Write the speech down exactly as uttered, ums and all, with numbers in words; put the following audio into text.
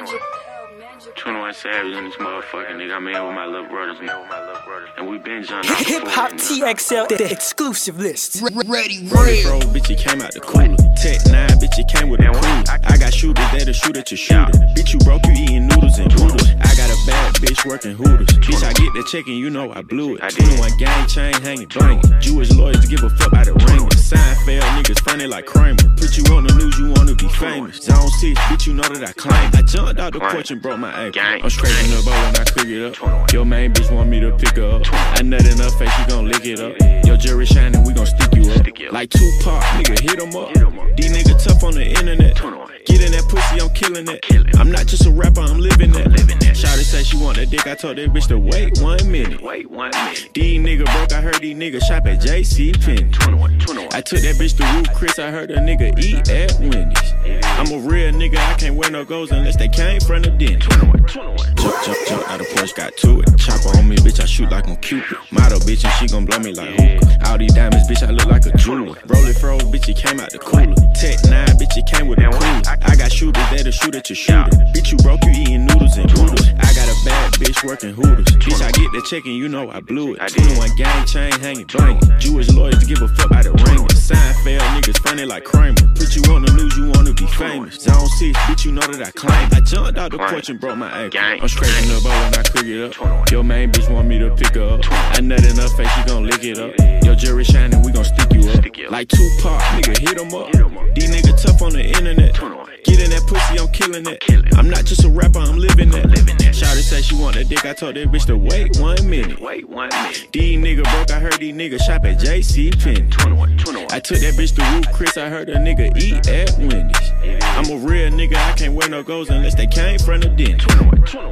twenty-one Savage in this motherfucking nigga. I'm in with my little brothers, man. And we been jumping out Hip Hop T X L, the exclusive list. Ready, ready. Bro, bitch, it came out the cooler. Tech nine, bitch, it came with a cooler. I got shooters there to shoot at your shooter. Bitch, you broke, you eating noodles and noodles. I got a bad bitch working hooters. Bitch, I get the check and you know I blew it. twenty-one gang chain hanging banging. Jewish lawyers give a fuck by the ring. Seinfeld niggas funny like Kramer. Put you on the news, you wanna be famous. Zone six, bitch, you know that I claim. I jumped out the porch and broke my ankle. I'm scraping the bowl and I cook it up. Your main bitch want me to pick her up. I nut in her face, she gon' lick it up. Your jury shining, we gon' stick you up. Like Tupac, nigga, hit em up. These niggas tough on the internet. Get in that pussy, I'm killing that. I'm not just a rapper, I'm living that. Shawty say she want that dick, I told that bitch to wait one minute. These niggas broke, I heard these niggas shop at J C Penney. I took that bitch to Ruth Chris, I heard a nigga eat at Wendy's. I'm a real nigga, I can't wear no goals unless they came from the den. Jump, jump, jump out the Porsche, got to it. Chopper on me, bitch, I shoot like I'm Cupid. Model bitch, and she gon' blow me like hookah. All these diamonds, bitch, I look like a jeweler. Roll it froze, bitch, it came out the cooler. Tech nine, bitch, it came with a cooler. I got shooters there to shoot at your shooter. Bitch, you broke, you eating noodles and noodles. I got a bad bitch working hooters. Bitch, I get the check and you know I blew it. twenty-one gang chain hanging banging. Jewish lawyers give a fuck by the ring. Seinfeld niggas funny like Kramer. Put you on the news, you wanna be famous. Zone six, bitch, you know that I claim. I jumped out the porch and broke my ankle. I'm scraping the bowl and I cook it up. Your main bitch want me to pick her up. I nut in her face, she gon' lick it up. Your jury shining, we gon' stick you up. Like Tupac, nigga, hit em up. These niggas tough on the internet. Get in that pussy, I'm killing that. I'm not just a rapper, I'm living that. Shawty say she want that dick, I told that bitch to wait one minute. These niggas broke, I heard these niggas shop at J C Penney. I took that bitch to Ruth Chris, I heard a nigga eat at Wendy's. I'm a real nigga, I can't wear no goals unless they came from the den.